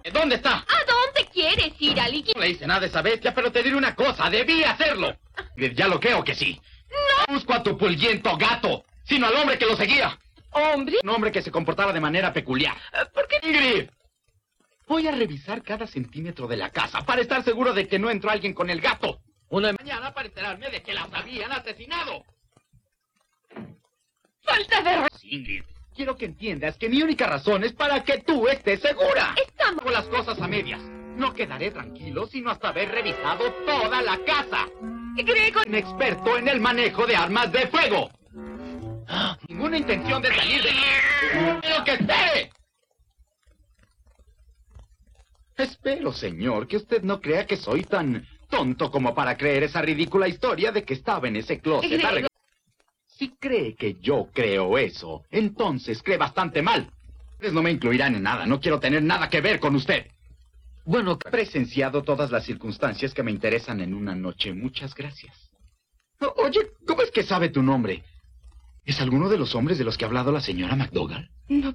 ¿Dónde está? ¿A dónde quieres ir, Aliki? No le hice nada a esa bestia, pero te diré una cosa. Debí hacerlo. Ya lo creo que sí. No busco a tu pulguiento gato, sino al hombre que lo seguía. ¿Hombre? Un hombre que se comportaba de manera peculiar. ¿Por qué? Ingrid, voy a revisar cada centímetro de la casa para estar seguro de que no entró alguien con el gato. Una mañana para enterarme de que las habían asesinado. Falta de... Ingrid, quiero que entiendas que mi única razón es para que tú estés segura. Estamos... Hago las cosas a medias. No quedaré tranquilo sino hasta haber revisado toda la casa. Gregor... Un experto en el manejo de armas de fuego. Ninguna intención de salir de... ¡Quiero que espere! Espero, señor, que usted no crea que soy tan tonto como para creer esa ridícula historia de que estaba en ese closet arreglando. Si cree que yo creo eso, entonces cree bastante mal. Ustedes no me incluirán en nada, no quiero tener nada que ver con usted. Bueno, he presenciado todas las circunstancias que me interesan en una noche. Muchas gracias. Oye, ¿cómo es que sabe tu nombre? ¿Es alguno de los hombres de los que ha hablado la señora McDougall? No